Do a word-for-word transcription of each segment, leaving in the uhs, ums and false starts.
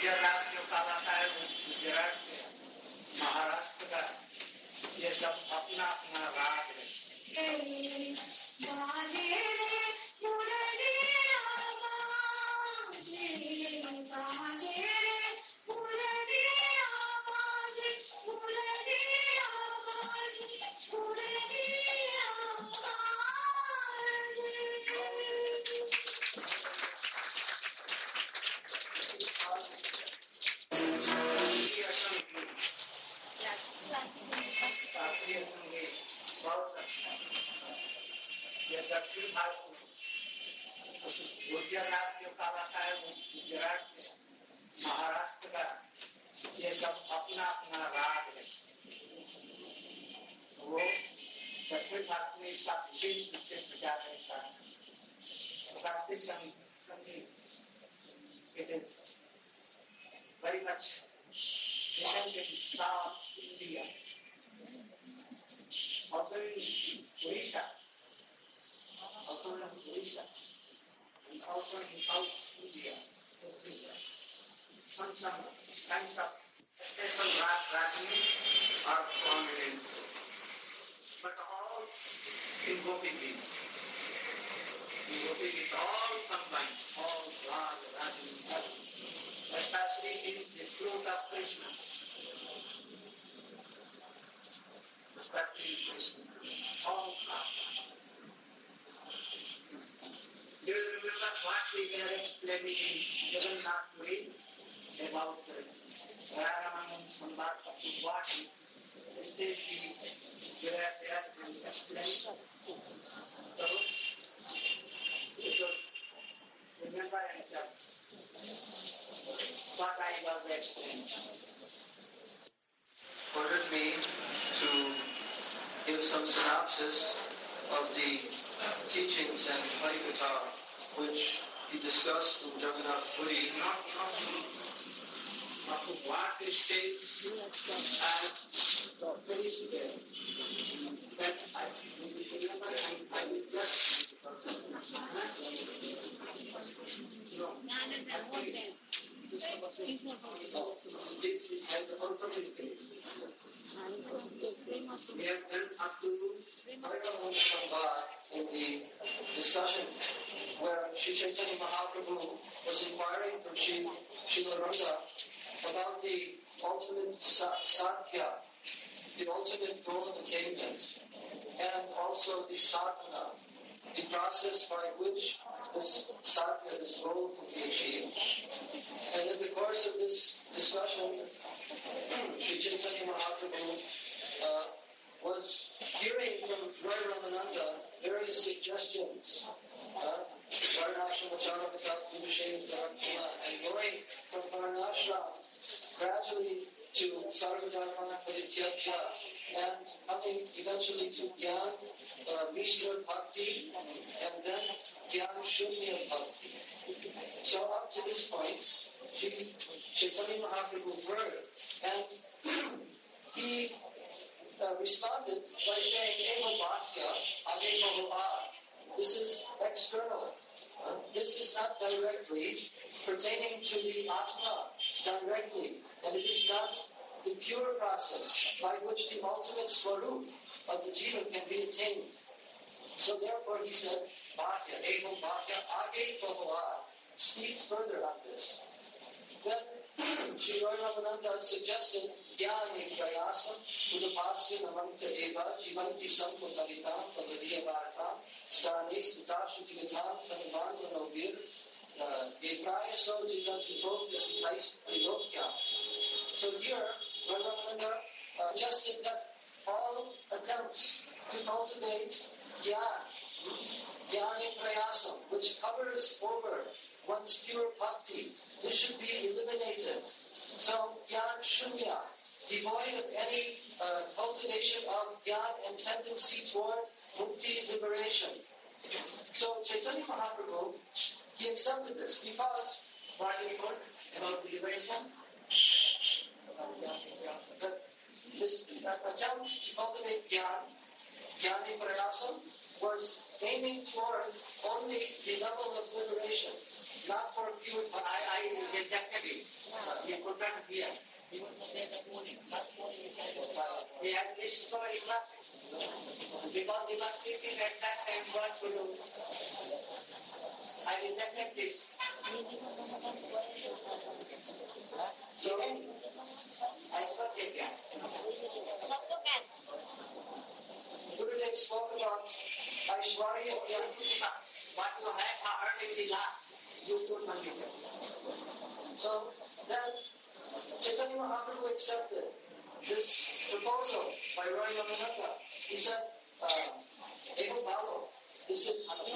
गुजरात जो कहलाता है वो गुजरात से महाराष्ट्र का, ये सब अपना अपना राग है। ये दक्षिण भारत में गुजरात जो कहलाता है वो गुजरात से महाराष्ट्र का, ये सब अपना अपना राग है। वो दक्षिण भारत में इसका विशेष रूप से प्रचार है। शास्त्रीय संगीत it is very much descended in South India, also in Odisha, also in Odisha, and also in South India. Some some kinds of special rag ragini are found in, but all in Gopi Gita. In Gopi Gita, all combined, all rag ragini, especially in the fruit of Krishna. Especially in Krishna, all rag. You will remember what we were explaining in Jagannath Puri about Raramanam Sambhad to what stage we were there to explain. So, you should remember and tell what I was explaining. Ordered me to give some synopsis of the teachings and Harikatha which he discussed in Jagannath Puri. Not, not, not to what stage and finish there. That I remember I, I will just no. This has also been finished. We have done up to Raramanam Sambhad in the discussion where Sri Chaitanya Mahaprabhu was inquiring from Sri Srila Ranga about the ultimate sadhya, the ultimate goal of attainment, and also the sadhana, the process by which this sadhya, this goal, can be achieved. And in the course of this discussion, Sri Chaitanya Mahaprabhu uh, was hearing from Rai Ramananda various suggestions, uh, Varnashram, and going from Varnashram gradually to Sarvadharma Parityajya, and coming eventually to Gyan, uh, Mishra Bhakti, and then Gyan Shunya Bhakti. So up to this point, Sri Chaitanya Mahaprabhu heard, and he uh, responded by saying, Eva Bhakya, Ave Bhava. This is external. Uh, this is not directly pertaining to the Atma directly, and it is not the pure process by which the ultimate swarup of the jiva can be attained. So therefore he said, Bhakya, Eva Bhakya, Age Bhava. Speak further on this. Then Sri Ramananda suggested Jnani Prayasam Udapasya Namanta Eva Jivanti Samputalitam Pavadiya Bhartam Stane Stitashutigatam Panivan Novir Evraya So Jivanti Bhokya Sitais Prilokya. So here Ramananda uh, suggested that all attempts to cultivate Jnana, Jnani Prayasam, which covers over one's pure bhakti, this should be eliminated. So, Gyan Shunya, devoid of any uh, cultivation of Gyan and tendency toward mukti, liberation. So, Chaitanya Mahaprabhu, he accepted this because what is good about the liberation? That this uh, attempt to cultivate Gyan, Jnani Prayasam, was aiming toward only the level of liberation. Not for pure, I, I rejected it. He could not hear. He was not there that morning. Last morning he came to He had missed so many classes. Because he was thinking at that time what to do. I rejected this. So, I got it here. Gurudev spoke about Aishwarya Vyaktika. What you have heard in the last, you could not reject. So then Chaitanya Mahaprabhu accepted this proposal by Roy Ramananda. He said, uh, Ego Balo, this is Up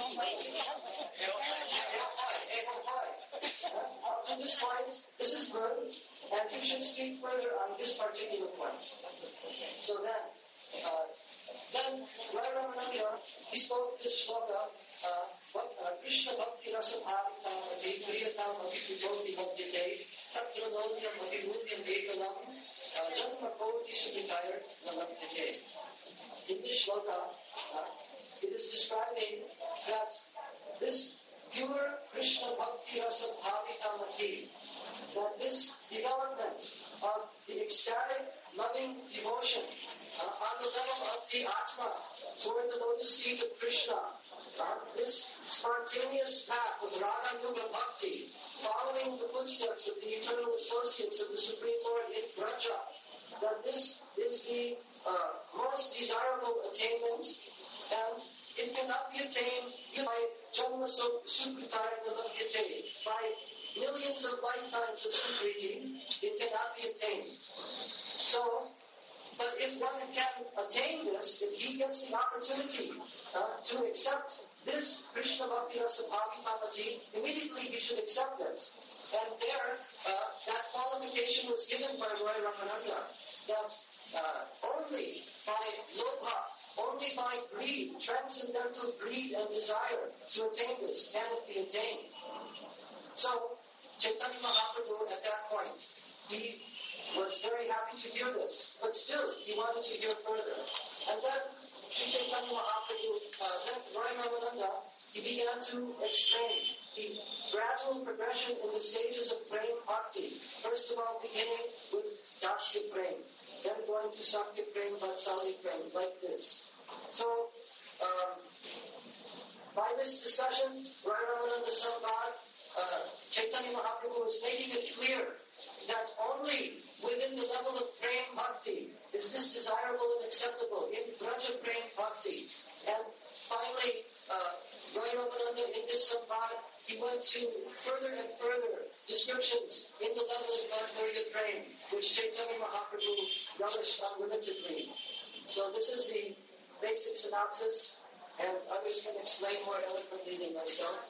to this point, this is good, and you should speak further on this particular point. So then, uh, then Roy Ramananda, he spoke this shloka, uh, Krishna Bhakti Rasa Bhavitam Ati Priyatam Ati Putoti Bhadyate Tatra Nodhyam Ati Mudhyam Ekalam Janma Koti Sukitayar Nalabhyate. In this shloka, uh, it is describing that this pure Krishna Bhakti Rasa Bhavitam Ati, that this development of the ecstatic, loving devotion uh, on the level of the Atma toward the lotus feet of Krishna, uh, this spontaneous path of Raga Yuga Bhakti, following the footsteps of the eternal associates of the Supreme Lord in Braja, that this is the uh, most desirable attainment, and it cannot be attained by Janma Sukritaya Nalabhyate, by millions of lifetimes of Sukriti. It cannot be attained. So, but if one can attain this, if he gets the opportunity uh, to accept this Krishna Bhakti Rasa Bhavitamati, immediately he should accept it. And there, uh, that qualification was given by Roy Ramananda, that uh, only by lobha, only by greed, transcendental greed and desire to attain this, can it be attained. So, Chaitanya Mahaprabhu at that point, he was very happy to hear this, but still he wanted to hear further. And then Sri Chaitanya Mahaprabhu, uh, then Roy Ramananda, he began to explain the gradual progression in the stages of Prem Bhakti. First of all, beginning with Dasya Prem, then going to Sakya Prem, Vatsalya Prem, like this. So, um, by this discussion, Roy Ramananda Sambad, uh, Chaitanya Mahaprabhu was making it clear that only within the level of Prem Bhakti is this desirable and acceptable, in Braja Prem Bhakti. And finally, uh, Roy Ramananda in this Sambad, he went to further and further descriptions in the level of Madhurya Prem, which Chaitanya Mahaprabhu relished unlimitedly. So this is the basic synopsis, and others can explain more eloquently than myself.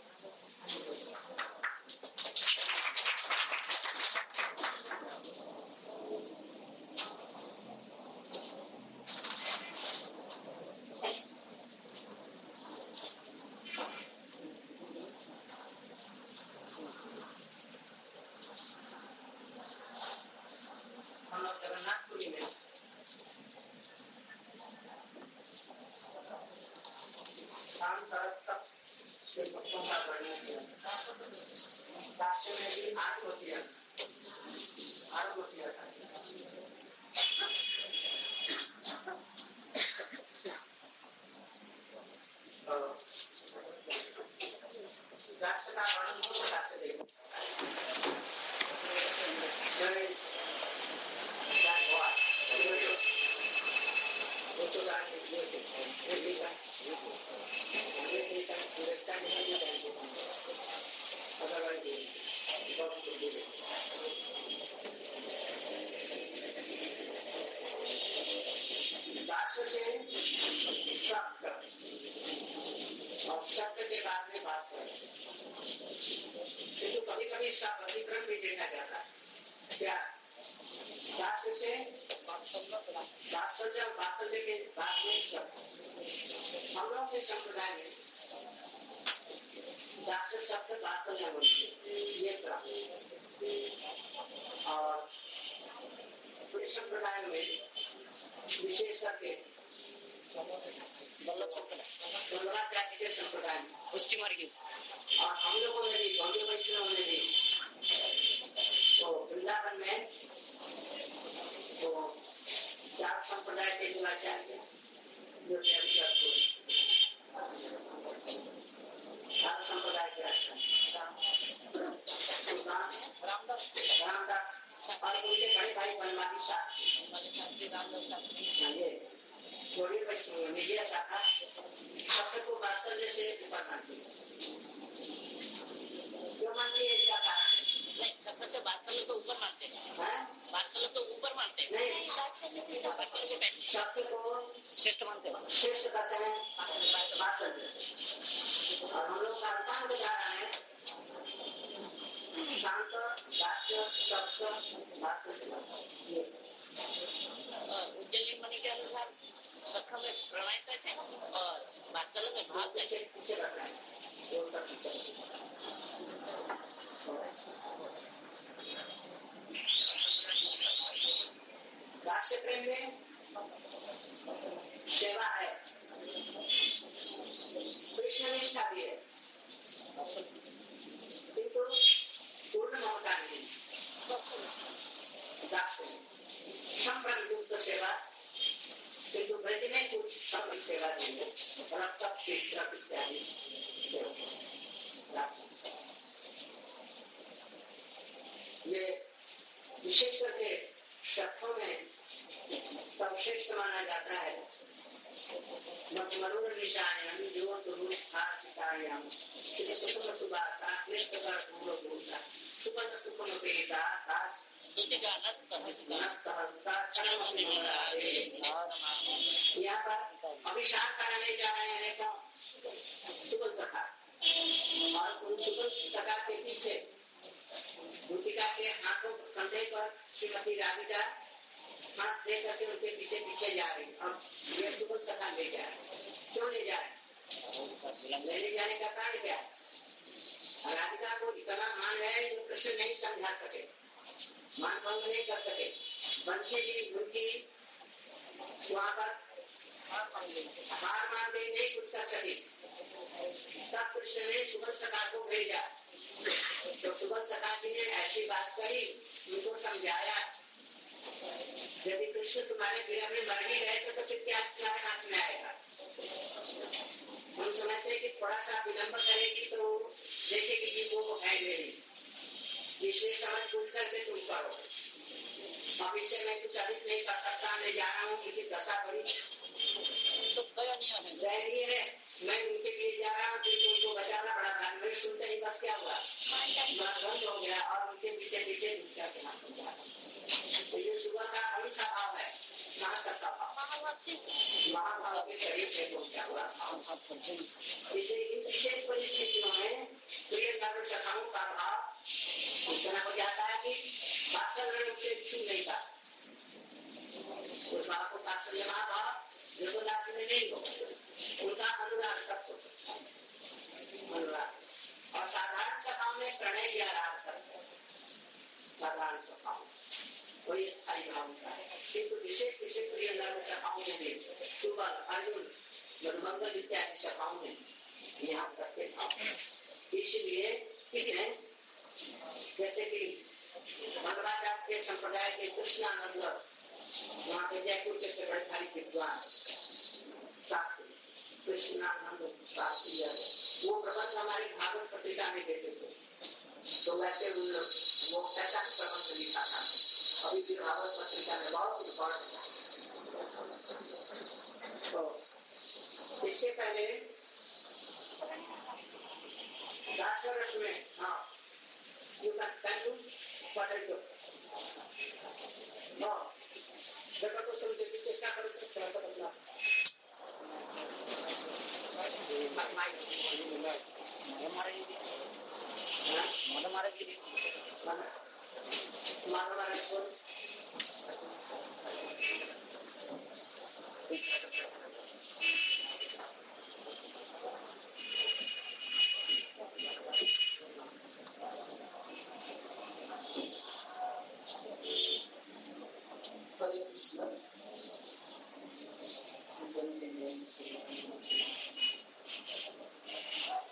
Vrindavan में तो चार संप्रदाय के जो आचार्य जो चार संप्रदाय के आचार्य रामदास रामदास और उनके बड़े भाई बनवारी शास्त्री थोड़ी मीडिया शाखा शब्द को वात्सल्य से ऊपर मानती है। क्यों मानती है? इसका कारण नहीं, शब्द से वात्सल्य तो ऊपर मानते हैं, वात्सल्य तो ऊपर मानते हैं, नहीं शब्द को श्रेष्ठ मानते हैं, श्रेष्ठ कहते हैं वात्सल्य। और हम लोग का रूपांतर बता रहा है शांत वाक्य शब्द वात्सल्य। उज्जैन मणि के अनुसार सख में प्रणय कहते हैं और वात्सल्य में भाव कैसे पीछे रखना है वो सब पीछे दास्य प्रेम में सेवा है, कृष्ण निष्ठा भी है, किंतु पूर्ण ममता नहीं। दास्य संप्रम युक्त सेवा किंतु वृद्धि में कुछ समय सेवा देंगे रक्त पित्र इत्यादि ये विशेष करके शब्दों में सर्वश्रेष्ठ माना जाता है। मरुण निशान जो तुरुष सितायाम सुखम सुबासा सुखम सुखम पेता दास यहाँ पर अभिशाप कराने जा रहे हैं कौन? सुगल सखा। और उन सुगल सखा के पीछे भूतिका के हाथों कंधे पर श्रीमती राधिका हाथ दे करके उनके पीछे पीछे जा रही। अब ये सुगल सखा ले जा रहे, क्यों ले जा रहे? ले जाने का कारण क्या है? राधिका को इतना मान है जो कृष्ण नहीं समझा सके, मान भंग नहीं कर सके। बंशी जी उनकी वहाँ पर हार मान गई, नहीं कुछ कर सकी। तब कृष्ण ने सुगल सखा को भेजा। तो सुगल सखा जी ने ऐसी बात कही, उनको समझाया यदि कृष्ण तुम्हारे विरह में मर ही रहे तो, तो फिर क्या तुम्हारे हाथ में आएगा? हम समझते कि थोड़ा सा विलंब करेगी तो देखेगी कि वो है मेरी, इसलिए समझ बूझ करके तुम करो। अब इससे मैं कुछ अधिक नहीं कर सकता, मैं जा रहा हूँ, किसी दशा बड़ी दयनीय है, मैं उनके लिए जा रहा हूँ क्योंकि उनको बचाना पड़ा था। मैं सुनते ही बस क्या हुआ, बंद हो गया और उनके पीछे पीछे तो ये सुबह का कभी स्वभाव है, महाभाव के शरीर से पहुंचा हुआ। इसलिए इन विशेष परिस्थितियों में प्रिय कर्म सखाओं का भाव इतना हो जाता है कि वात्सल्य रूप से छू नहीं था। उस भाव को वात्सल्य भाव यशोदा में नहीं हो, उनका अनुराग तक हो सकता है, अनुराग। और साधारण सभाओं में प्रणय या राग करते हैं, साधारण सभाओं कोई स्थायी भाव होता है, किंतु विशेष विशेष प्रिय नर्म सभाओं में भी सुबल अर्जुन मधुमंगल इत्यादि सभाओं में यहाँ करते भाव। इसलिए जैसे कि मध्वाचार्य के संप्रदाय के कृष्णानंद वहाँ पे जयपुर के बड़े भारी विद्वान शास्त्री कृष्णानंद शास्त्री, वो प्रबंध हमारी भागवत पत्रिका में देते थे। तो वैसे उन वो ऐसा प्रबंध लिखा था, अभी भी भागवत पत्रिका में बहुत इम्पोर्टेंट है। तो इससे पहले दासरस में हाँ यू कैन कैन पढ़े तो हाँ देखो तो तुम जो चेष्टा करो तो थोड़ा बदला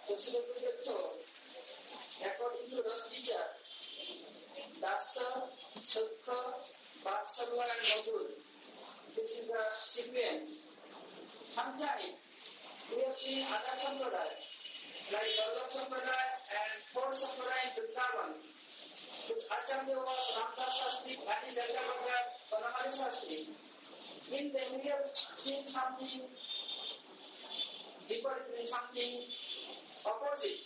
according to Rasvija, Dasa Sukha, Vatsalya and Madhur. This is the sequence. Sometimes we have seen other sampradaya, like Vallabh Sampradaya and fourth Sampradaya in Vrindavan, which Acharya was Ramdas Shastri and his elder brother Vanamali Shastri. In them we have seen something different, something opposite.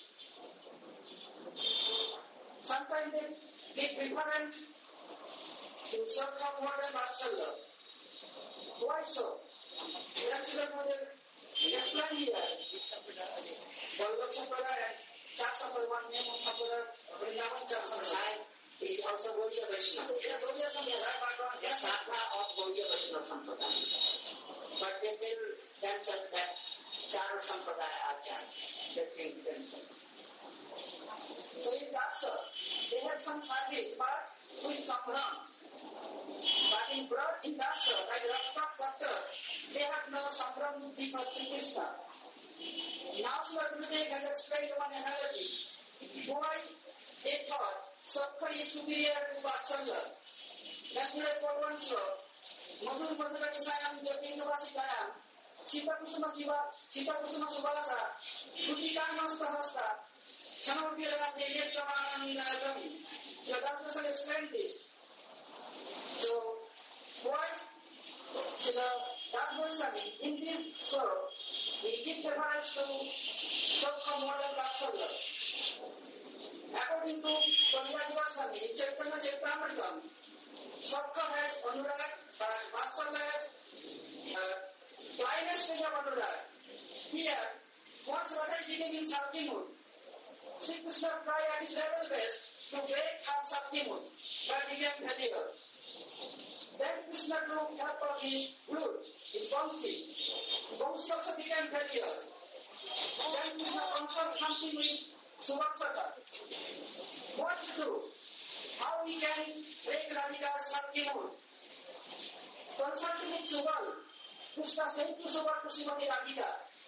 Sometimes they give preference to Sukha more than Vatsalya. Why so? Actually, explain here. Vallabh Sampradaya and Chak Sampradaya, one name of Sampradaya, Vrindavan Chak Sampradaya. He is also Gaudiya Vaishnava. Yeah, Gaudiya Sampradaya, but The Shakha of Gaudiya Vaishnava Sampradaya. But they tell themselves that Chara Sampradaya Acharya. They think themselves. so in Dasa, they had some service, but with Sambram. But in Braj, in Dasa, like Rakta Patra, they have no Sambram with Deepa Krishna. Now Srila Gurudev has explained one analogy. Why they thought Sukha is superior to Vatsalya. Then they quote one slok, Madhur Madhura Nisayam Jagita Vasikayam, Sita Kusuma Siva, Sita Kusuma Subhasa, Kutika Nasta Hasta, Chanopira Electramanandam. So that's what I explained this. So, why Srila Das Goswami in this slok, he gives preference to Sukha more than Vatsalya. According to Pandita Goswami, in Chaitanya Charitamrita, Sukha has Anurag, but Vatsalya has uh, blindness stage of Anurag. Here, once Radha became in Sakti mood, Sri Krishna tried at his level best to break her Sakti mood, but became failure. Then Krishna took help of his flute, his Vamsi. Vamsi also became failure. Then Krishna consulted something with Suvatsaka. What to do? How we can break Radhika's Sakti mood? Consulting with Subal, Krishna said to Subal to Srimati Radhika.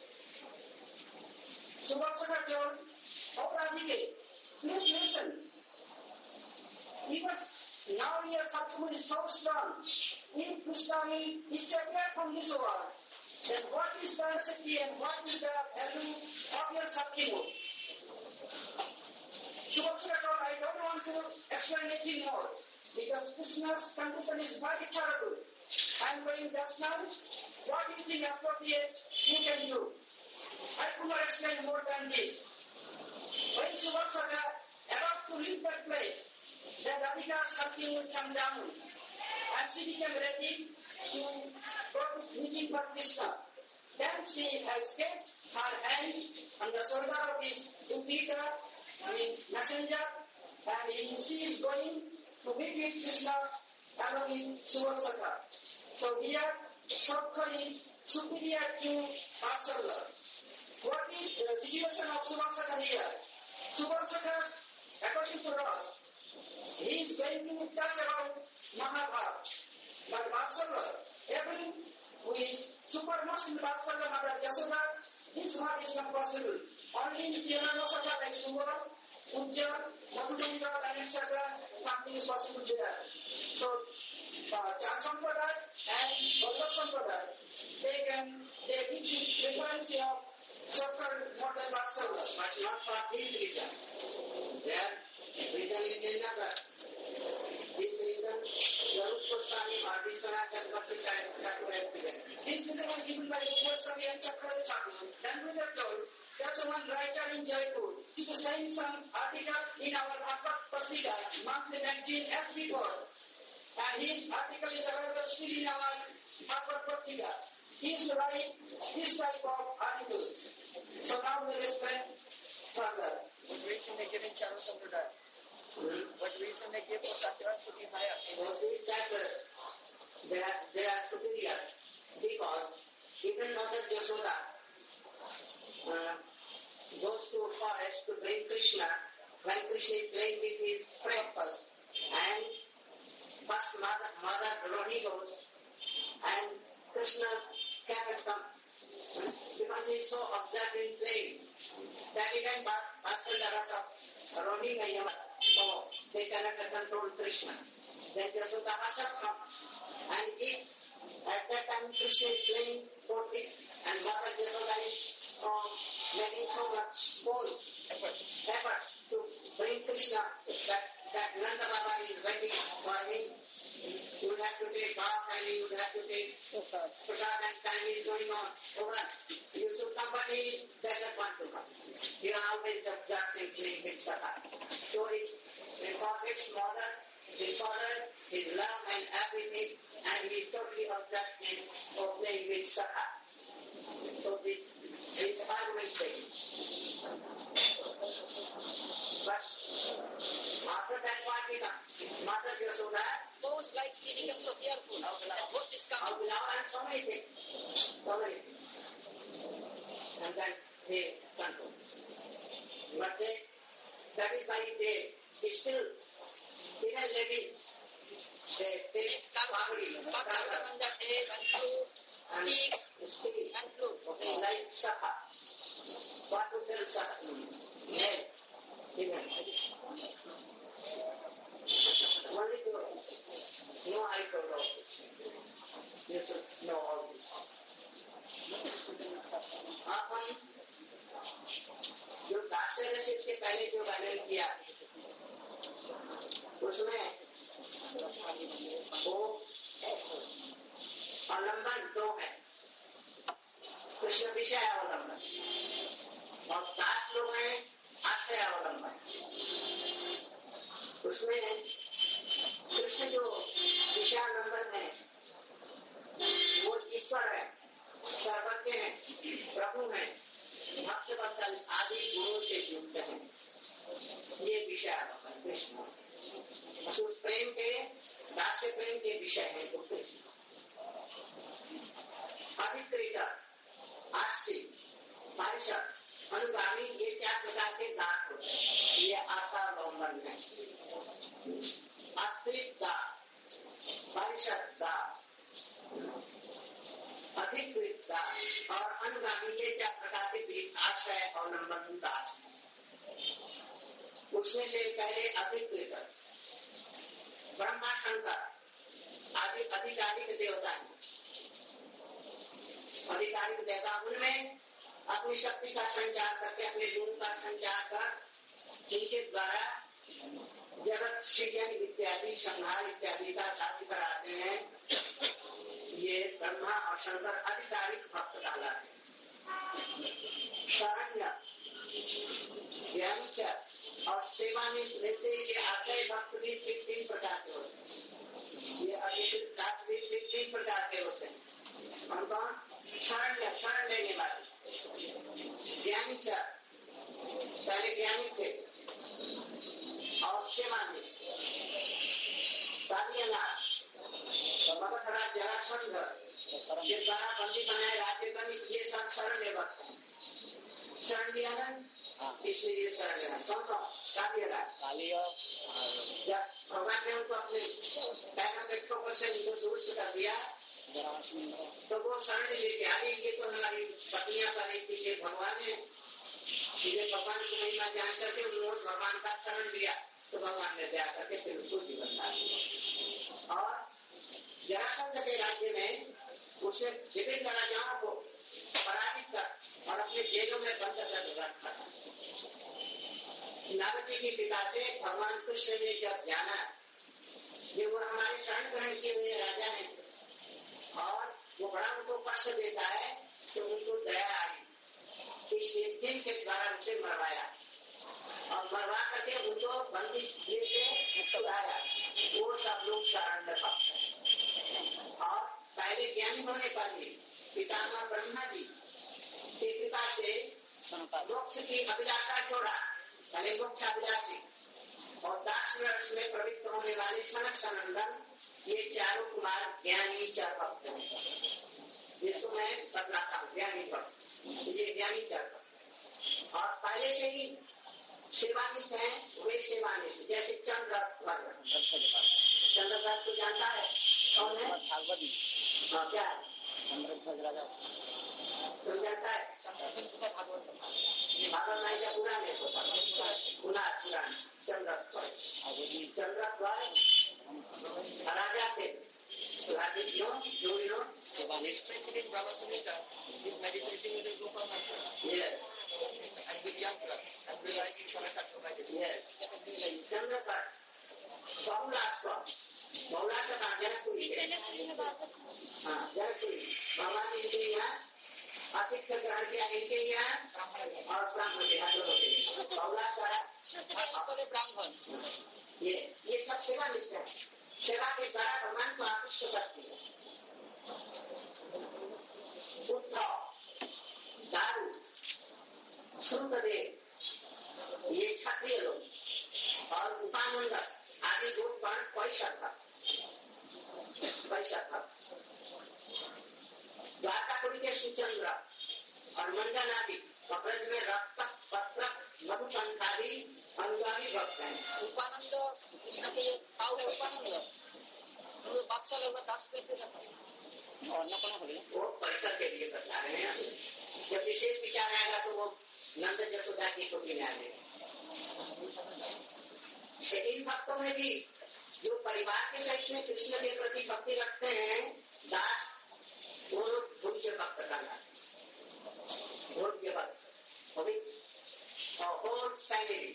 Suvatsaka told, oh Radhike, please listen. Even now your Sakti mood is so strong. If Krishna will disappear from this world, then what is the necessity and what is the value of your Sakti mood? Suvatsaka told, I don't want to explain anything more because Krishna's condition is very terrible. I am going just now. What do you think appropriate you can do? I could not explain more than this. When Suvatsaka about to leave that place, then Radhika's Sakti would come down and she became ready to go to meeting for Krishna. Then she has kept her hand on the shoulder of his Dutita, his messenger, and he, she is going to meet with Krishna along with Suvatsaka. So here, Sukha is superior to Vatsalya. What is the situation of Suvatsaka here? Suvatsaka, according to us, he is going to touch about Mahabharata. But Vatsalya, everyone who is supermost in Vatsalya, Mother Yashoda, this one is not possible. Only in Piyananosaka like Subal, Ujja, Madhudanga, and et cetera, something is possible there. So, uh, Chak Sampradaya and Vallabh Sampradaya, they can, they give you reference of Sukha more than Vatsalya. But not for this reason. Their reason is another. This reason, Garuda Goswami or Vishwanath Chakravarti Thakur has given. This reason was given by Goswami and Chakravarti Thakur. Then we are told, there's one writer in Jaipur. He was saying some article in our Bhagavad Patrika, monthly magazine as before. And his article is available still in our Bhagavad Patrika. He used to write this type of articles. So now we will explain further. What reason they give in Chara Sampradaya? Hmm? What reason they give for Satyavas to be higher? What is that uh, they, are, they are superior because even Mother Yashoda uh, goes to a forest to bring Krishna when Krishna is playing with his friends. And first Mother, Mother Rohini goes and Krishna cannot come uh, because he is so absorbed in playing. That even Vatsalya Rasa Rohini Mayama, so they cannot control Krishna. then Yashoda herself comes and if at that time Krishna is playing forty and Mother Yashoda is um, making so much force, efforts to bring Krishna, that, that Nanda Baba is waiting for him. You would have to take bath and you would have to take prasad and time is going on. Over. You should come, but he doesn't want to come. He always observes and playing with Saka. So it, it forgets mother, his father, his love and everything, and he is totally obsessed in playing with Saka. So this is argument taking. But after that what becomes? Mother Yashoda Those like she becomes so fearful. The host is of coming. love and so many things. So many things. And then they controls. But they, that is why they still, even ladies, they take family, Cut on the head and flute, and speak speak. and flute. They like Saka. What to tell Saka? Male. Even. Only to know I told all this. You should know all this. अपन जो दास्य रसिक के पहले जो वर्णन किया उसमें वो अवलंबन दो है, कृष्ण विषय अवलंबन और दास लोग हैं आश्रय अवलंबन। उसमें कृष्ण जो विषयावलंबन है वो ईश्वर है, सर्वज्ञ है, प्रभु है, भक्त वत्सल आदि गुणों से युक्त है। ये विषयावलंबन कृष्ण उस प्रेम के दास्य प्रेम के विषय है वो कृष्ण। अधिकृत, आश्रित, पारिषद, अनुगामी ये चार प्रकार के दास होते हैं। ये आशावलंबन है। आश्रित दास, पारिषद दास, अधिकृत दास और अनुगामी ये चार प्रकार के आश्रय अवलंबन दास है। उसमें से पहले अधिकृत ब्रह्मा शंकर आदि आधिकारिक देवता है। आधिकारिक देवता उनमें अपनी शक्ति का संचार करके अपने गुण का संचार कर इनके द्वारा जगत सृजन इत्यादि संहार इत्यादि का कार्य कराते हैं। ये ब्रह्मा और शंकर आधिकारिक भक्त कहलाते हैं। शरण्य, ज्ञानचर और सेवानिष्ठ से ये आश्रय भक्त भी तीन प्रकार के होते हैं। ये अधिकृत दास भी तीन प्रकार के होते हैं। और कौन? शरण्य, शरण लेने वाले। ज्ञानचर, पहले ज्ञानी थे और सेवानिष्ठ। कालियानाथ, मगधरा जरासंध के द्वारा बंदी बनाए राज्य बनी, ये सब शरण भक्त हैं। शरण लिया ना, इसलिए शरण लेना। कौन कौन? कालियानाथ। जब भगवान ने उनको अपने पैरों के ठोकर से उनको दुरुस्त कर दिया तो वो शरण लेके आ रही, ये तो हमारी पत्नियां कर रही थी, ये भगवान है। ये भगवान की महिमा जान करके उन्होंने भगवान का शरण लिया तो भगवान ने दया करके फिर उसको जीवन दान दिया। और जरासंध के राज्य में उसे विभिन्न राजाओं को पराजित कर और अपने जेलों में बंद कर रखा था। नारद की पिता से भगवान कृष्ण ने जब जाना ये वो हमारे शरण ग्रहण किए हुए राजा है और वो बड़ा उनको कष्ट देता है तो उनको दया आई, इसलिए दिन के द्वारा उसे मरवाया और मरवा करके उनको बंदी गृह से छुड़ाया। वो सब लोग शरण में भक्त हैं। और पहले ज्ञानी होने पर भी पितामह ब्रह्मा जी की कृपा से मोक्ष की अभिलाषा छोड़ा, पहले मोक्ष अभिलाषी और दास रस में प्रवृत्त होने वाले सनक सनंदन, ये चारों कुमार ज्ञानी चार भक्त हैं जिसको मैं बतलाता हूँ। ज्ञानी भक्त, ये ज्ञानी चार भक्त और पहले से ही सेवानिष्ठ हैं। वे सेवानिष्ठ जैसे चंद्रध्वज। चंद्रध्वज को जानता है कौन है? हाँ, क्या है? चंद्रध्वज राजा तुम जानता है? भागवत नहीं का पुराण है, पुराण पुराण Chandradhwaj. Chandradhwaj No, no, you know. His president Brahma Samhita is meditating with a group of Yes, and with Yantra and realizing Shamatatva by this. yes. Chandrapur, Bahulashwa, Bahulashwa का जनकपुरी है. हाँ, जनकपुरी. भगवान इनके यहाँ आतिथ्य ग्रहण किया इनके यहाँ और ब्राह्मण के हाथ होते हैं. बहुलाश्वर ब्राह्मण ये ये सब सेवा निष्ठा है. सेवा के द्वारा भगवान को आकृष्ट करती है. उत्थाव, दारू, श्रुतदेव, ये क्षत्रिय लोग और उपानंद आदि लोग वर्ण पैसा था पैसा था द्वारकापुरी के सुचंद्र और मंडन आदि कपड़े में रक्त पत्र मधुपंखादी अनुगामी भक्त हैं. उपानंद कृष्ण के ये भाव है. उपानंद वो बादशाह लोग दास पे और न कौन हो वो परिकर के लिए बता रहे हैं. जब विशेष विचार आएगा तो वो नंद जसोदा की कोटि में आ जाएगा. इन भक्तों में भी जो परिवार के सहित में कृष्ण के प्रति भक्ति रखते हैं दास वो लोग भोज्य भक्त कहलाते. भोज्य भक्त होल फैमिली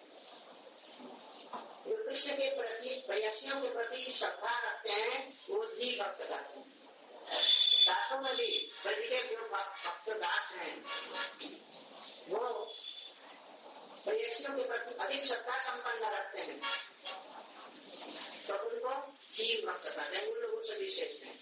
जो कृष्ण के प्रति प्रयासियों के प्रति श्रद्धा रखते हैं वो भी भक्त कहते हैं. दासों में भी ब्रज के जो भक्त दास हैं वो प्रयासियों के प्रति अधिक श्रद्धा संपन्न रखते हैं तो उनको धीर भक्त कहते हैं. उन लोगों से विशेष है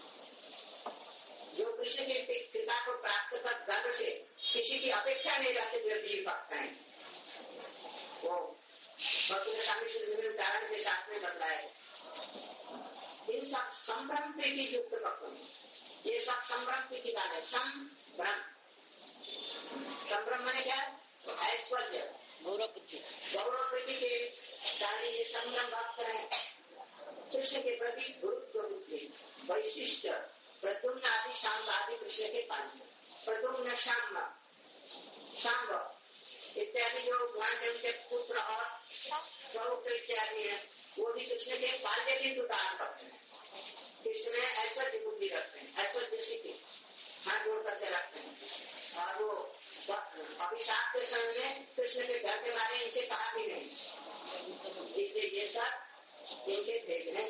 जो कृष्ण की कृपा को प्राप्त कर गर्व से किसी की अपेक्षा नहीं रखते जो वीर भक्त हैं. वो भक्त स्वामी श्री उदाहरण के साथ में बदलाए. इन सब संभ्रम प्रीति युक्त भक्तों में ये सब संभ्रम प्रीति वाले संभ्रम संभ्रम मैंने क्या ऐश्वर्य गौरव बुद्धि गौरव प्रीति के कारण ये संभ्रम भक्त हैं. कृष्ण के प्रति गुरुत्व बुद्धि वैशिष्ट प्रद्युम्न आदि शाम्ब आदि कृष्ण के पालन. प्रद्युम्न शाम्ब शाम्ब इत्यादि जो भगवान के उनके पुत्र और प्रमुख इत्यादि है वो भी कृष्ण के बाल्य बिंदु दास करते हैं. कृष्ण ऐश्वर्य बुद्धि रखते हैं. ऐश्वर्य सिद्धि हाथ जोड़ करके रखते हैं. और वो अभिशाप के समय में कृष्ण के घर के बारे में इनसे कहा भी नहीं. इसलिए ये सब इनके भेज हैं.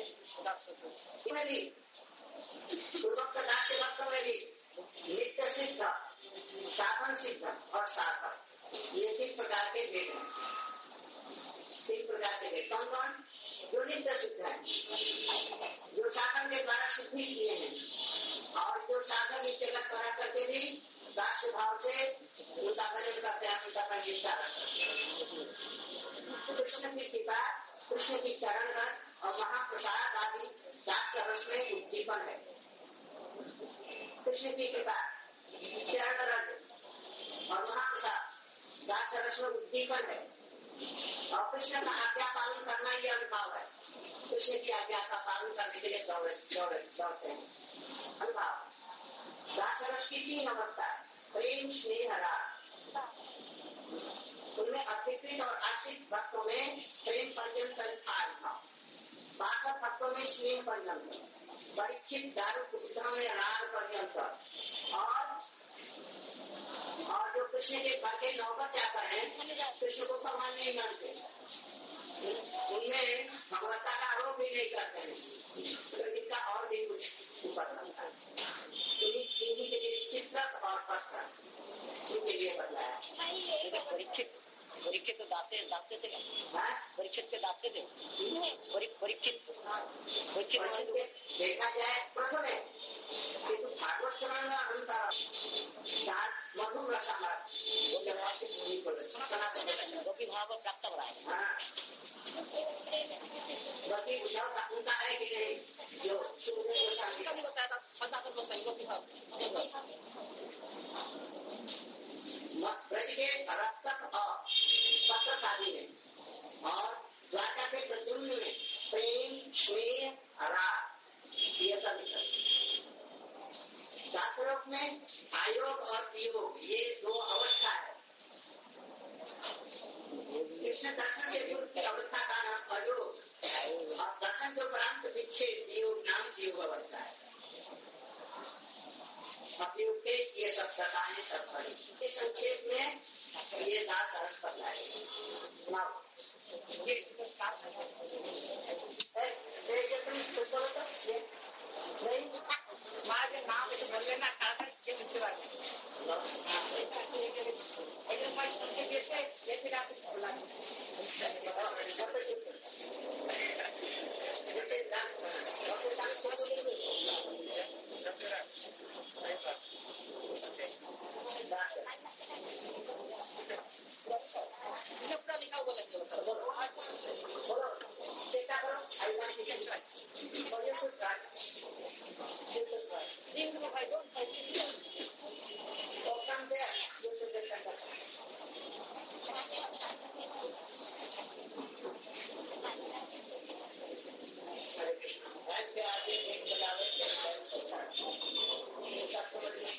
पूर्वोक्त दास्य भक्तों में भी नित्य सिद्ध साधन सिद्ध और साधक ये तीन प्रकार के भेद हैं. तीन प्रकार के भेद कौन कौन? जो नित्य सिद्ध है जो साधन के द्वारा सिद्धि किए हैं और जो साधक इस जगत करा करके भी दास्य भाव से उनका भजन करते हैं उनका प्रतिष्ठा रखते हैं. कृष्ण की कृपा कृष्ण की चरण रस और महाप्रसाद आदि दास्य रस में उद्दीपन है. कृष्ण की कृपा चरण रस और महाप्रसाद दास्य रस में उद्दीपन है और कृष्ण का आज्ञा पालन करना ये अनुभव है. कृष्ण की आज्ञा का पालन करने के लिए दौड़े दौड़े दौड़ते हैं. अनुभव दास रस की तीन अवस्था है. प्रेम स्नेह राग. उनमें अधिकृत और आश्रित भक्तों में प्रेम पर्यंत स्थान था. बासठ भक्तों में स्नेह पर्यंत. परीक्षित दारू पुत्रों में राग पर्यंत. और और जो कृष्ण के घर के नौकर चाकर हैं कृष्ण को भगवान नहीं मानते उनमें भगवत्ता का आरोप भी नहीं करते हैं तो इनका और भी कुछ ऊपर रहता है. इन्हीं के लिए चित्रक और पत्र इनके लिए बदलाया. परीक्षित परीक्षित तो दासे दासे से परीक्षित के दासे थे. परीक्षित परीक्षित देखा जाए प्रथम है किंतु भागवत श्रवण का अंतर मधुर रसामर गोपी भाव प्राप्त हो रहा है. बाकी बुझाव का उनका है कि नहीं जो सुखदेव गोस्वामी का भी बताया था. सनातन गोस्वामी गोपी भाव ब्रज के रक्तक और पत्रकारी में और द्वारका के प्रद्युम्न में प्रेम स्नेह राग ये सब दासलोक में आयोग और वियोग ये दो अवस्था है. कृष्ण दर्शन से पूर्व की अवस्था का नाम अयोग और दर्शन के उपरांत विच्छेद वियोग नाम वियोग अवस्था है. अपयोग के ये सब कथाएं सब पढ़ी। ये संक्षेप में ये दास अर्थ बतलाए। नाउ ये तुम कुछ बोलो तो ये नहीं माँ के नाम है तो बोल लेना काका के मित्र वाले एक माइस के पीछे ये फिर आप बोला सब तो जैसे दास डॉक्टर दास को बोलिए पूरा लिखा हुआ लगे बोलो चेष्टा करो I want to get right और ये should right this is right even if I don't find this or from there you should get conduct Hare Krishna as we are being beloved ये सब समझ में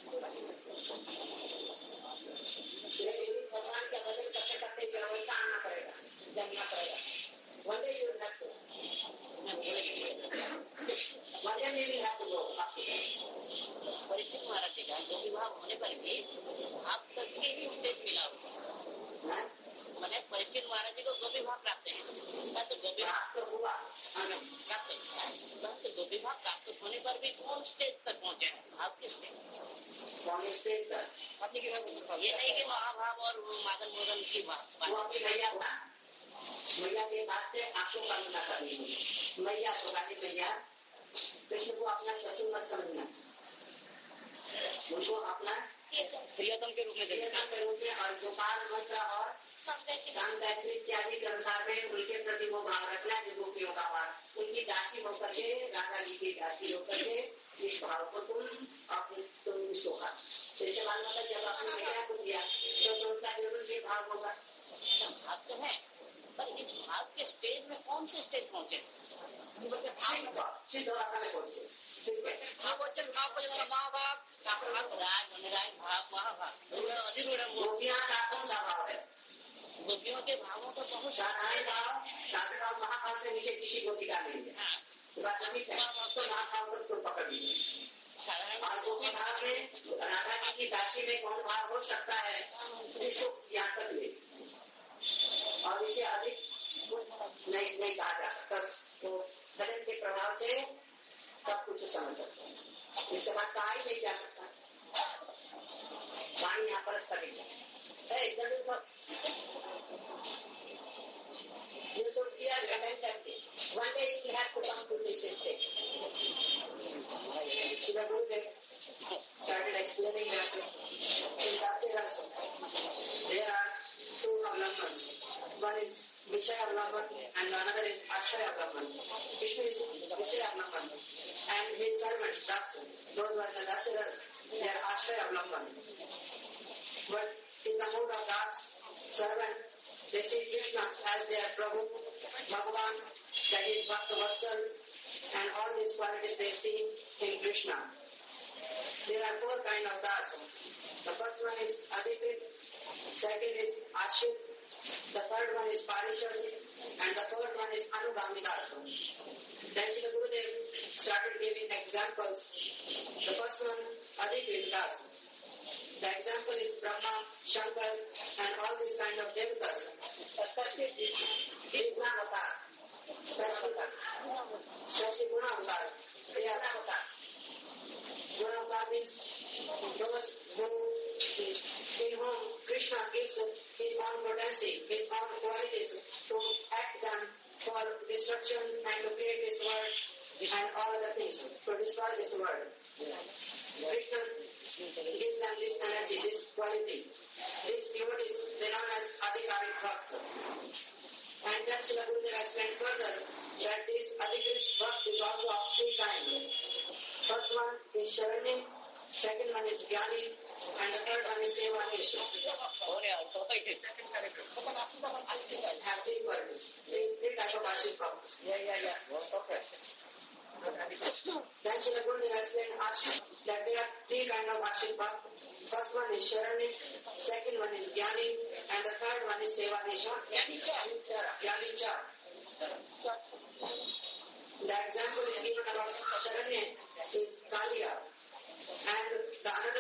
इसलिए भगवान का भजन करते करते ये अवस्था आना पड़ेगा जमना पड़ेगा one day you will have to one day you will have to go up to Parikshit महाराज जी का जो विवाह होने पर भी आप तक के ही स्टेज मिला हुआ मैंने परीक्षित महाराज जी को गोपी भाव प्राप्त है तो गोपी भाव तो हुआ प्राप्त है तो गोपी भाव प्राप्त होने पर भी कौन स्टेज तक पहुंचे आपकी स्टेज कौन स्टेज तक अपने की ये नहीं कि महाभाव और मादन मोदन की बात वो अपनी मैया हुआ मैया के बाद से आपको कल्पना करनी होगी मैया सुगाती मैया कृष्ण को अपना ससुर मत समझना उनको अपना प्रियतम के रूप में प्रियतम के रूप में और गोपाल मंत्र और काम गायत्री इत्यादि के अनुसार में उनके प्रति वो भाव रखना है गोपियों का भाव उनकी दासी होकर के राधा जी की दासी होकर के इस भाव को तुम अपने तुम इसको खा जैसे मालूम होता जब आपने मैया को दिया तो उनका जरूर ये भाव होगा भाव तो है पर इस भाव के स्टेज में कौन से स्टेज पहुंचे सिद्धवार्ता में पहुंचे भागवचन भाव को जरा महाभाव राग अनुराग भाव महाभाव अधिरूढ़ गोपियां का कौन सा भाव है गोपियों के भावों को बहुत साधारण भाव साधारण भाव महाभाव से नीचे किसी गोपी का नहीं है तो महाभाव को तो पकड़ लीजिए और गोपी भाव में राधा जी की दासी में कौन भाव हो सकता है इसको यहाँ तक ले और इसे अधिक नहीं नहीं कहा जा सकता तो धर्म के प्रभाव से सब कुछ समझ सकते हैं इसके बाद कहा ही नहीं जा सकता वाणी यहाँ पर करेंगे You should fear abundantly. One day you will have to come to this state. Srila Gurudev started explaining that in Bhakti Rasa there are two avlamans. One is Vishaya Avlaman and another is Ashraya Avlaman. Krishna is Vishaya Avlaman and his servants, Dasa, those who are the Dasaras, they are Ashraya Avlaman. But is the mood of God's servant. They see Krishna as their Prabhu, Bhagavan, that is Bhakta Vatsal, and all these qualities they see in Krishna. There are four kinds of Das. The first one is Adhikrit, second is Ashit, the third one is Parishad, and the fourth one is Anugami Das. Then Srila Gurudev started giving examples. The first one, Adhikrit Das. The example is Brahma, Shankar, and all these kind of devatas. Especially this avatar, especially especially Guna avatar. They are avatar. Guna avatar means those who in whom Krishna gives his own potency, his own qualities to act them for destruction and to create this world and all other things, to destroy this world. Krishna gives them this energy, this quality. These devotees, they are known as Adhikarik Bhakta. And then Srila Gurudev explained further that this Adhikarik Bhakta is also of three kinds. First one is Sharani, second one is Jnani, and the third one is Sevanishta. Have three qualities, three, three types of Ashik Bhaktas. Yeah, yeah, yeah. Okay. Then Srila Gurudev explained Ashik, that there are three kinds of Ashik Bhakta. First one is Sharani, second one is Jnani, and the third one is Sevanisha. Jnanicha. The example is given about Sharani is Kaliya, and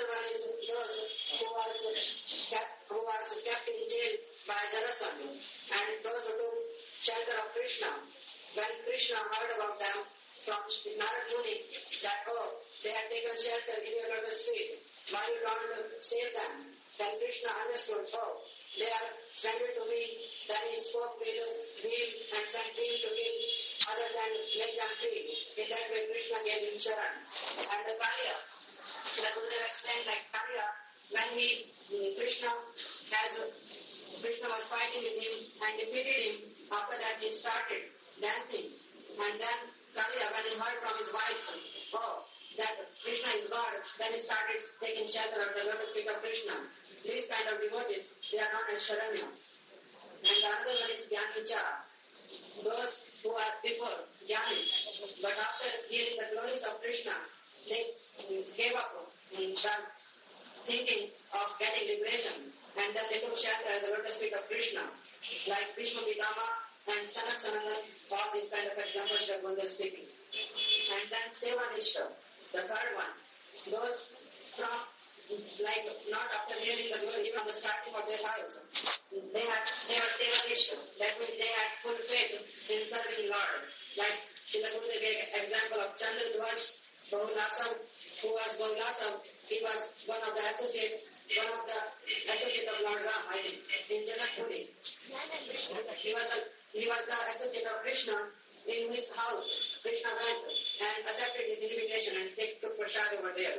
another one is those who was kept, who was kept in jail by Jarasandha, and those who took shelter of Krishna. When Krishna heard about them from Narad Muni that, oh, they had taken shelter in your lotus feet, why you don't save them? Then Krishna understood, oh, they are surrendered to me. Then he spoke with Bhim and sent Bhim to kill other than make them free. In that way, Krishna gave him Sharan. And the Kaliya, like Gurudev explained, like Kaliya, when he, Krishna has, Krishna was fighting with him and defeated him, after that he started dancing. And then Kaliya, when he heard from his wives, oh, that Krishna is God, then he started taking shelter of the lotus feet of Krishna. These kind of devotees, they are known as Sharanya. And the another one is Jnanicha. Those who are before Jnanis, but after hearing the glories of Krishna, they gave up the thinking of getting liberation, and then they took shelter at the lotus feet of Krishna, like Bhishma Pitama and Sanak Sanandan, all these kind of examples that one is speaking. And then Sevanishta, the third one, those from, like, not after hearing the glory from the starting of their lives, they had, they were Sevanishta, that means they had full faith in serving Lord. Like, Srila Gurudev gave example of Chandradhwaj Bahulasav, who was Bahulasav, he was one of the associate, one of the associate of Lord Ram, I think, in Janakpuri. He was the, he was the associate of Krishna. In his house, Krishna went and accepted his invitation and took prasad over there.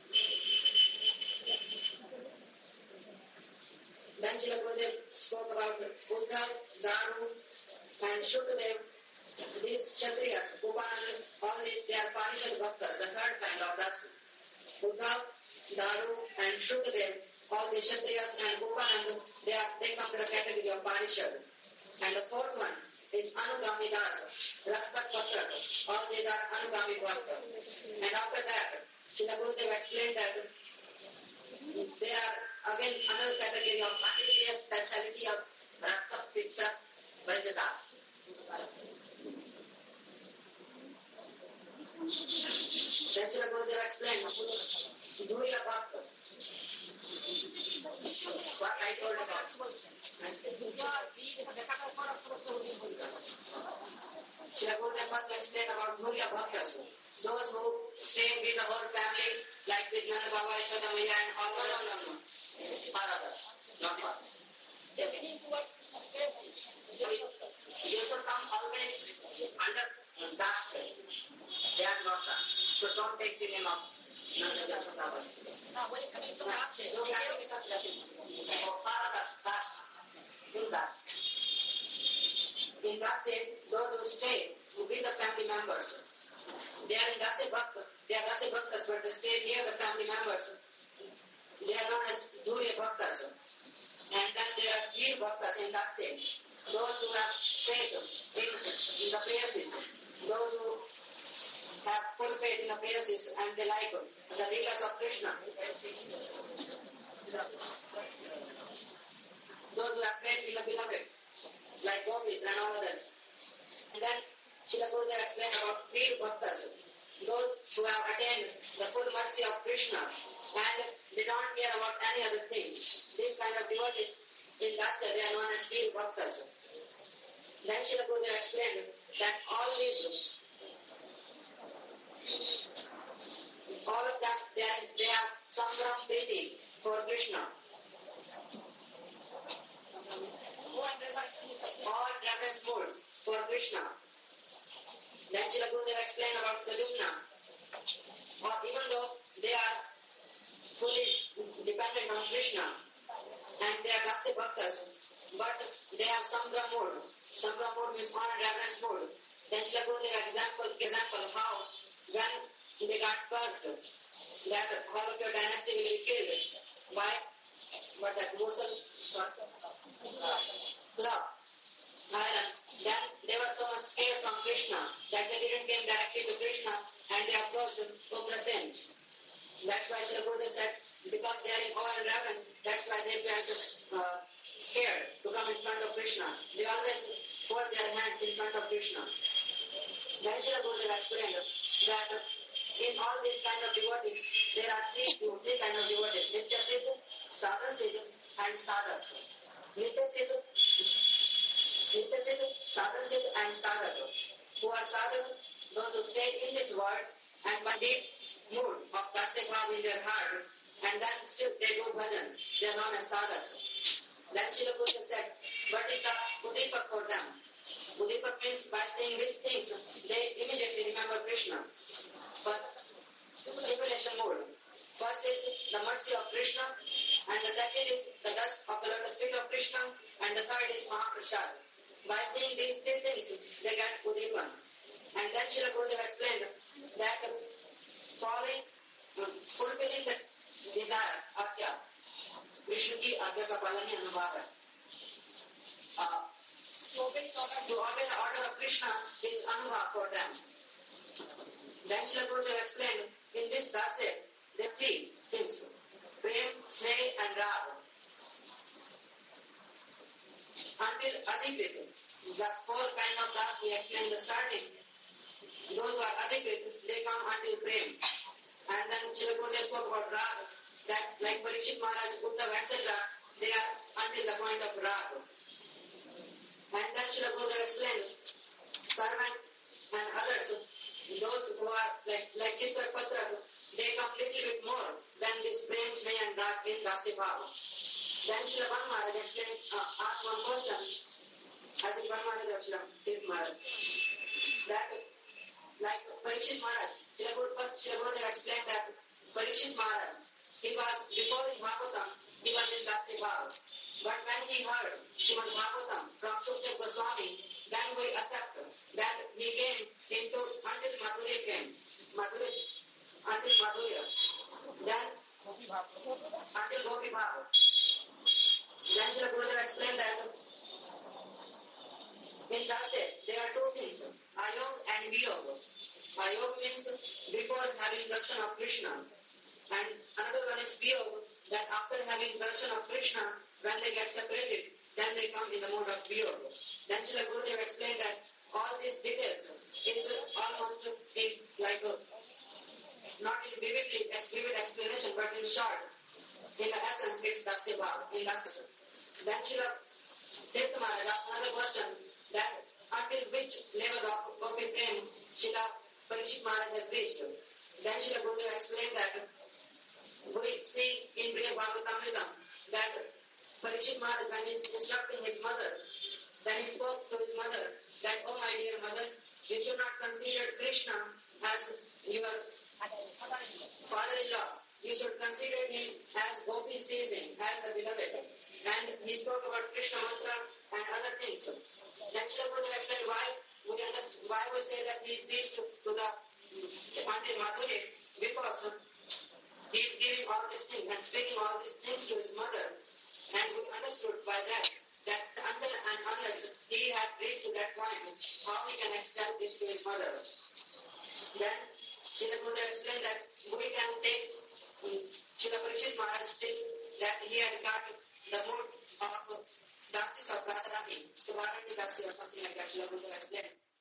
Then Srila Gurudev spoke about Uddhav, Daru, and Shukadev. These Kshatriyas, Upananda, all these, they are Upanishad Bhaktas, the third kind of das. Uddhav, Daru, and Shukadev, all these Kshatriyas and Upananda, they, are, they come to the category of Upanishad. And the fourth one is Anugami Das, Rakta Patra, all these are Anugami Bhakta. And after that, Srila Gurudev explained that there are again another category of particular speciality of Rakta Pitra Brajadas. Then Srila Gurudev explained Dhurya Bhakta. What I told about. Srila Gurudev first explained about Dhurya Bhaktas, those who stay with the whole family, like with Nanda Baba, Yashoda Maya, and all the other, or others, not one. You should come always under Das. They are not Das. So don't take the name of Nanda Yashoda Baba. No, when it comes to Das, no, Das, Das, do Das. In Dasi, those who stay with the family members, they are in Dasi Bhakta, they are Dasi Bhaktas, but they stay near the family members. They are known as Dhurya Bhaktas. And then there are Veer Bhaktas in Dasi, those who have faith in, in the praises, those who have full faith in the praises and they like the leelas of Krishna. Those who have faith in the beloved, like gopis and all others. And then Srila Gurudev explained about Veer Bhaktas, those who have attained the full mercy of Krishna and they don't care about any other things. These kind of devotees in Dasya, they are known as Veer Bhaktas. Then Srila Gurudev explained that all these, all of them, they, are, they have Sambram Priti for Krishna. All reverence mood for Krishna. Then Srila Gurudev explained about Pradyumna. Or even though they are fully dependent on Krishna and they are Dasi Bhaktas, but they have Sambra mood. Sambra mood means honor reverence mood. Then Srila Gurudev example, example how when they got cursed that all of your dynasty will be killed by what that Musal love. And then they were so much scared from Krishna that they didn't come directly to Krishna and they approached Ugrasen. That's why Srila Gurudev said, because they are in awe and reverence, that's why they felt uh, scared to come in front of Krishna. They always fold their hands in front of Krishna. Then Srila Gurudev explained that in all these kind of devotees, there are three, three kind of devotees: Nitya Siddha, Sadhan Siddha, and Sadhak. Nitya Siddha, Nitya Siddha, Sadhan Siddha, and Sadhak. Who are sadhak? Those who stay in this world and by deep mood of dasya bhav in their heart, and then still they do bhajan. They are known as sadhaks. Then Srila Gurudev said, what is the udipak for them? Udipak means by saying which things they immediately remember Krishna. First, stimulation mood. First is the mercy of Krishna, and the second is the dust of the lotus feet of Krishna, and the third is Mahaprasad. By saying these three things, they get udipan. And then Srila Gurudev explained that following, fulfilling the desire, agya, Krishna ki agya ka palan hi anubhav hai. Uh, to obey the order of Krishna is anubhav for them. Then Srila Gurudev explained, in this dasya, there are three things: prem, sneh, and rag. Until adhikrit, the four kind of das we explained in the starting, those who are adhikrit, they come until prem. And then Srila Gurudev spoke about rag, that like Parikshit Maharaj, Uddhav, et cetera, they are until the point of rag. And then Srila Gurudev explained, servant and others, those who are like, like Chitta Patra, they come little bit more than this prem, sneh, and rag in Dasya Bhava. Then Srila Bhan Maharaj explained, uh, asked one question, I think Bhan Maharaj or Srila Tirth Maharaj, that like Parikshit Maharaj, Srila Guru, first Srila Gurudev explained that Parikshit Maharaj, he was, before in Bhagavatam, he was in Dasya Bhava. But when he heard Srimad Bhagavatam from Shukdev Goswami, then we accept that he came into until Madhurya came, Madhurya, until Madhurya, then until Gopi Bhava. Then Srila Gurudev explained that in Dasya there are two things, Ayog and Viyog. Ayog means before having darshan of Krishna, and another one is Viyog, that after having darshan of Krishna, when they get separated, then they come in the mode of Viyog. Then Srila Gurudev explained that all these details is almost in like a, not in vividly vivid explanation, but in short, in the essence, it's Dasya Bhava, in Dasya. Then Srila Tirth Maharaj asked another question, that until which level of Gopi Prem Srila Parikshit Maharaj has reached. Then Srila Gurudev explained that we see in Brihad Bhagavatamritam that Parikshit Maharaj, when he is instructing his mother, then he spoke to his mother that, oh my dear mother, you should not consider Krishna as your father-in-law. You should consider him as Gopi sees him, as the beloved. And he spoke about Krishna mantra and other things. Then Srila Gurudev explained why we understand, why we say that he is reached to, to the until Madhurya, because he is giving all these things and speaking all these things to his mother, and we understood by that that until and unless he had reached to that point, how he can explain this to his mother. Then Srila Gurudev explained that we can take Srila Parikshit Maharaj till that he had got the mood of Dasis of Radharani, Savarati Dasi or something like that, Srila Gurudev explained.